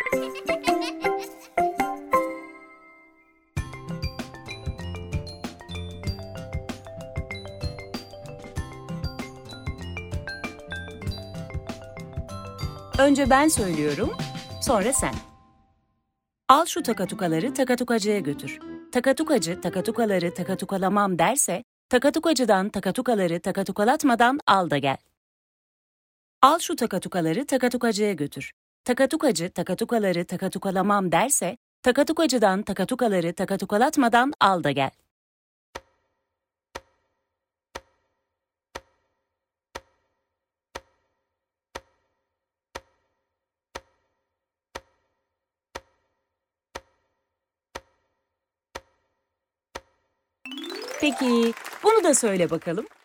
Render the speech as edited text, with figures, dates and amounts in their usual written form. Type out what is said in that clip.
Önce ben söylüyorum, sonra sen. Al şu takatukaları takatukacıya götür. Takatukacı takatukaları takatukalamam derse, takatukacıdan takatukaları takatukalatmadan al da gel. Al şu takatukaları takatukacıya götür. Takatukacı takatukaları takatukalamam derse, takatukacıdan takatukaları takatukalatmadan al da gel. Peki, bunu da söyle bakalım.